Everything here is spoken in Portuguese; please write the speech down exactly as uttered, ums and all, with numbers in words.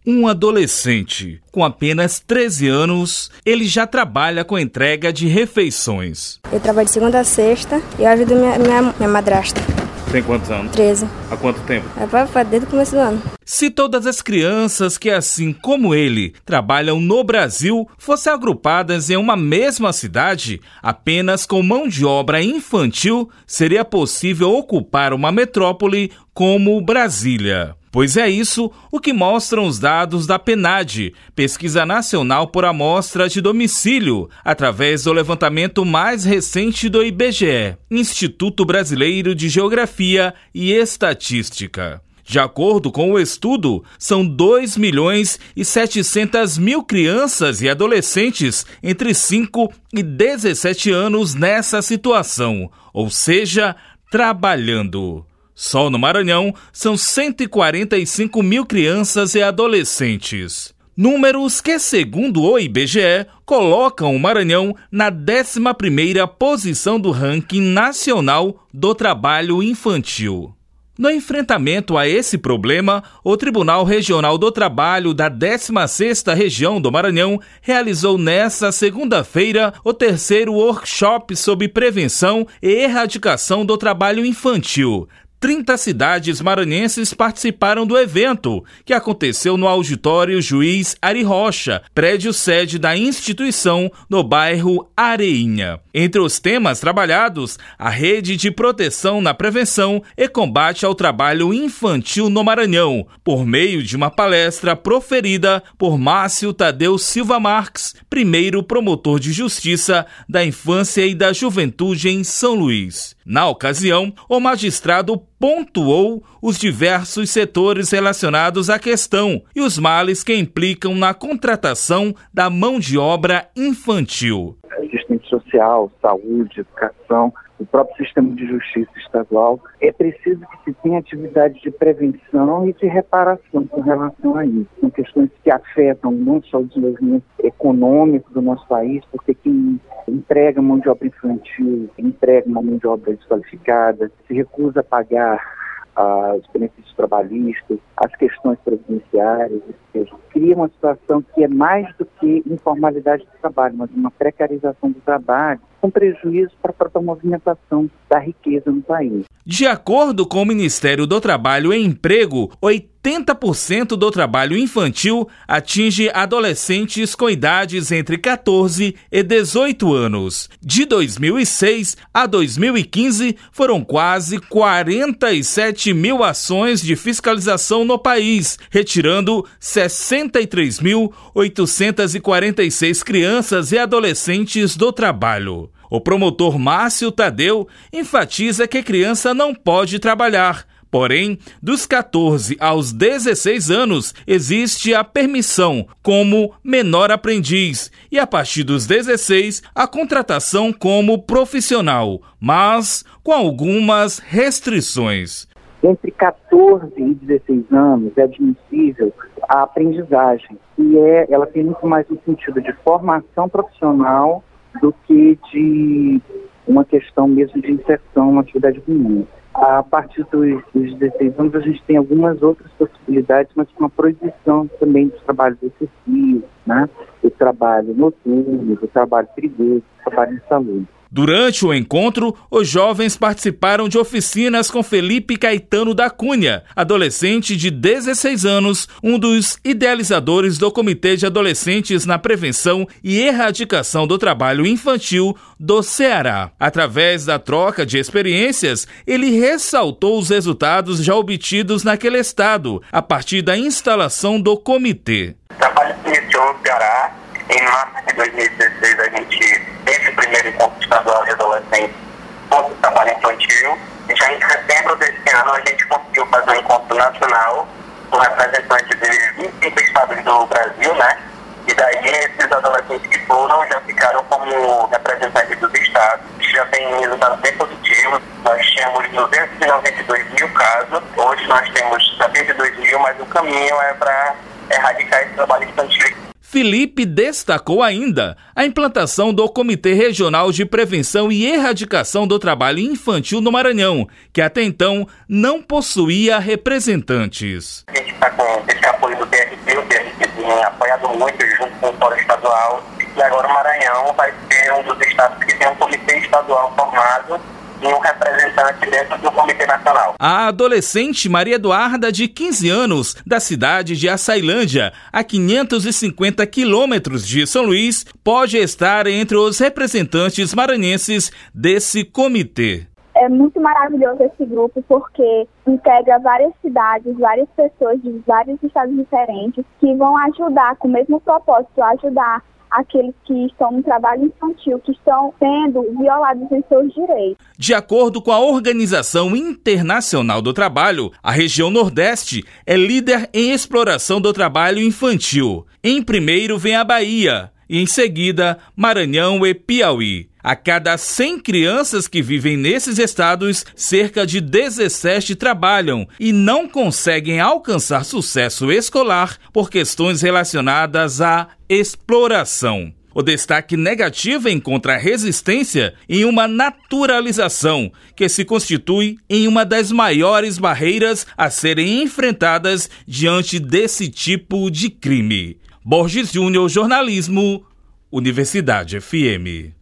Um adolescente. Com apenas treze anos, ele já trabalha com entrega de refeições. Eu trabalho de segunda a sexta e eu ajudo minha, minha, minha madrasta. Tem quantos anos? treze. Há quanto tempo? É desde o começo do ano. Se todas as crianças que, assim como ele, trabalham no Brasil, fossem agrupadas em uma mesma cidade, apenas com mão de obra infantil, seria possível ocupar uma metrópole como Brasília. Pois é isso o que mostram os dados da PNAD, Pesquisa Nacional por Amostra de Domicílio, através do levantamento mais recente do I B G E, Instituto Brasileiro de Geografia e Estatística. De acordo com o estudo, são dois milhões e setecentos mil crianças e adolescentes entre cinco e dezessete anos nessa situação, ou seja, trabalhando. Só no Maranhão, são cento e quarenta e cinco mil crianças e adolescentes. Números que, segundo o I B G E, colocam o Maranhão na décima primeira posição do ranking nacional do trabalho infantil. No enfrentamento a esse problema, o Tribunal Regional do Trabalho da décima sexta Região do Maranhão realizou nesta segunda-feira o terceiro workshop sobre prevenção e erradicação do trabalho infantil. trinta cidades maranhenses participaram do evento, que aconteceu no auditório Juiz Ari Rocha, prédio sede da instituição no bairro Areinha. Entre os temas trabalhados, a rede de proteção na prevenção e combate ao trabalho infantil no Maranhão, por meio de uma palestra proferida por Márcio Tadeu Silva Marques, primeiro promotor de justiça da infância e da juventude em São Luís. Na ocasião, o magistrado pontuou os diversos setores relacionados à questão e os males que implicam na contratação da mão de obra infantil. Assistente social, saúde, educação, o próprio sistema de justiça estadual. É preciso que se tenha atividade de prevenção e de reparação com relação a isso. São questões que afetam não só o desenvolvimento econômico do nosso país, porque quem emprega mão de obra infantil, emprega uma mão de obra desqualificada, se recusa a pagar ah, os benefícios trabalhistas, as questões previdenciárias, ou seja, cria uma situação que é mais do que informalidade do trabalho, mas uma precarização do trabalho, com prejuízo para a própria movimentação da riqueza no país. De acordo com o Ministério do Trabalho e Emprego, oitenta por cento do trabalho infantil atinge adolescentes com idades entre catorze e dezoito anos. De dois mil e seis a dois mil e quinze, foram quase quarenta e sete mil ações de fiscalização no país, retirando sessenta e três mil oitocentas e quarenta e seis crianças e adolescentes do trabalho. O promotor Márcio Tadeu enfatiza que a criança não pode trabalhar. Porém, dos catorze aos dezesseis anos, existe a permissão como menor aprendiz e, a partir dos dezesseis, a contratação como profissional, mas com algumas restrições. Entre catorze e dezesseis anos é admissível a aprendizagem, e é, ela tem muito mais um sentido de formação profissional do que de uma questão mesmo de inserção na atividade comum. A partir dos, dos dezesseis anos, a gente tem algumas outras possibilidades, mas com a proibição também dos trabalhos excessivos, né? Do trabalho noturno, do trabalho perigoso, do trabalho insalubre. Durante o encontro, os jovens participaram de oficinas com Felipe Caetano da Cunha, adolescente de dezesseis anos, um dos idealizadores do Comitê de Adolescentes na Prevenção e Erradicação do Trabalho Infantil do Ceará. Através da troca de experiências, ele ressaltou os resultados já obtidos naquele estado, a partir da instalação do comitê. O trabalho se iniciou no Ceará. Em março de dois mil e dezesseis, a gente teve o primeiro encontro estadual de adolescentes contra o trabalho infantil. E já em setembro desse ano, a gente conseguiu fazer um encontro nacional com representantes de vinte e cinco estados do Brasil, né? E daí, esses adolescentes que foram já ficaram como representantes dos estados. Já tem resultados bem positivos. Nós tínhamos duzentos e noventa e dois mil casos. Hoje nós temos setenta e dois mil, mas o caminho é para erradicar esse trabalho infantil. Felipe destacou ainda a implantação do Comitê Regional de Prevenção e Erradicação do Trabalho Infantil no Maranhão, que até então não possuía representantes. A gente está com esse apoio do T R T, o T R muito junto com o Fórum Estadual, e agora o Maranhão vai ser um dos estados que tem um comitê estadual formado e um representante dentro do Comitê Nacional. A adolescente Maria Eduarda, de quinze anos, da cidade de Açailândia, a quinhentos e cinquenta quilômetros de São Luís, pode estar entre os representantes maranhenses desse comitê. É muito maravilhoso esse grupo porque integra várias cidades, várias pessoas de vários estados diferentes que vão ajudar com o mesmo propósito, ajudar aqueles que estão no trabalho infantil, que estão sendo violados em seus direitos. De acordo com a Organização Internacional do Trabalho, a região Nordeste é líder em exploração do trabalho infantil. Em primeiro vem a Bahia e em seguida Maranhão e Piauí. A cada cem crianças que vivem nesses estados, cerca de dezessete trabalham e não conseguem alcançar sucesso escolar por questões relacionadas à exploração. O destaque negativo encontra resistência em uma naturalização, que se constitui em uma das maiores barreiras a serem enfrentadas diante desse tipo de crime. Borges Júnior, Jornalismo, Universidade F M.